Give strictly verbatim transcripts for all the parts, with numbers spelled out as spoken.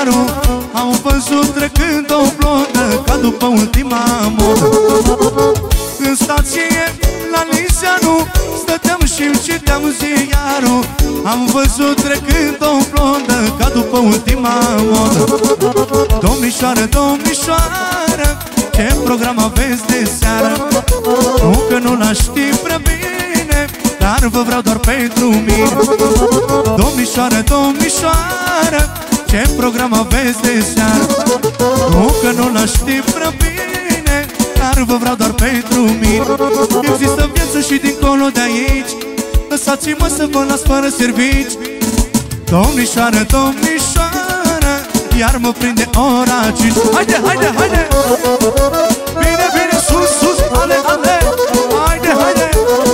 iarul am văzut trecând o blondă ca după ultima modă. În stație la Liseanu stăteam și-mi citeam ziarul, am văzut trecând o blondă ca după ultima modă. Domnișoară, domnișoară, ce program aveți de seară? Nu că nu l-aș ști prea bine, dar vă vreau doar pentru mine. Domnișoară, domnișoară, ce program aveți de seară? Nu că nu l-aș ști prea bine, dar vă vreau doar pentru mine. Există viață și dincolo de aici, lăsați-mă să vă las fără servici. Domnișoară, domnișoară, iar mă prinde ora cinci. Haide, haide, haide! Bine, bine, sus, sus, ale, ale! Haide, haide!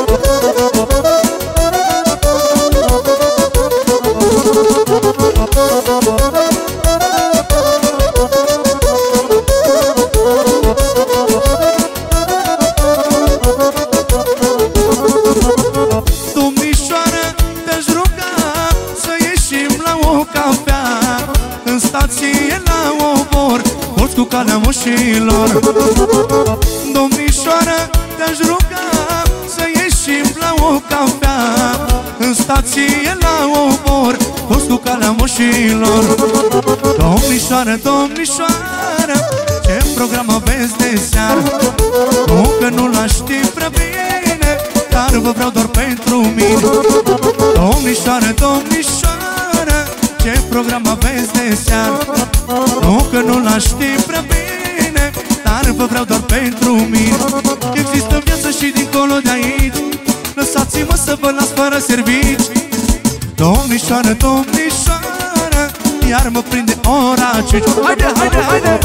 Domnișoară, te-aș ruga să ieșim la o cafea, în stație la obor, toți cu calea moșilor. Domnișoară, te-aș ruga să ieșim la o cafea, în stație la obor, toți cu calea moșilor. Domnișoară, domnișoară, ce program aveți de seară? Nu că nu l-aș ști prea bine, dar vă vreau doar pentru mine. Domnișoară, domnișoară, ce program aveți de seară? Nu că nu l-aș ști prea bine, dar vă vreau doar pentru mine. Există viață și dincolo de aici, lăsați-mă să vă las fără servici. Domnișoară, domnișoară, iar mă prinde ora cinci. Haide, haide, haide!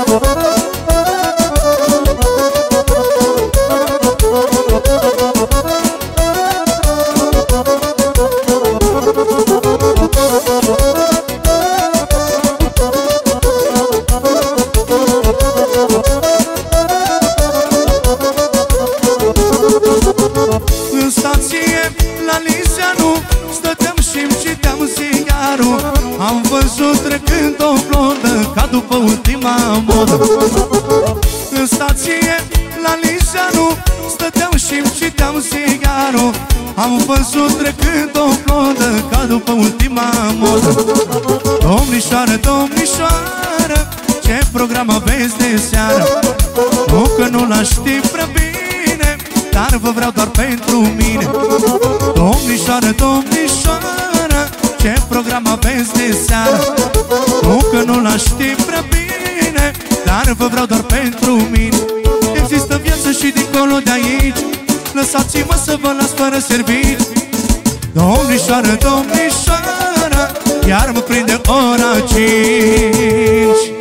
În stație la Liseanu stăteam și-mi citeam ziarul, am văzut trecând o blondă ca după ultima modă. În stație la Liseanu stăteam și-mi citeam ziarul, am văzut trecând o blondă ca după ultima modă. Domnișoară, domnișoară, ce program aveți de seară? Nu că nu l-aș ști prea bine, dar vă vreau doar pentru mine. Domnișoară, domnișoară, ce program aveți de seară? Nu că nu l-aș ști prea bine, dar vă vreau doar pentru mine. Există viață și dincolo de aici, lăsați-mă să vă las fără servici. Domnișoară, domnișoară, iar mă prinde ora cinci.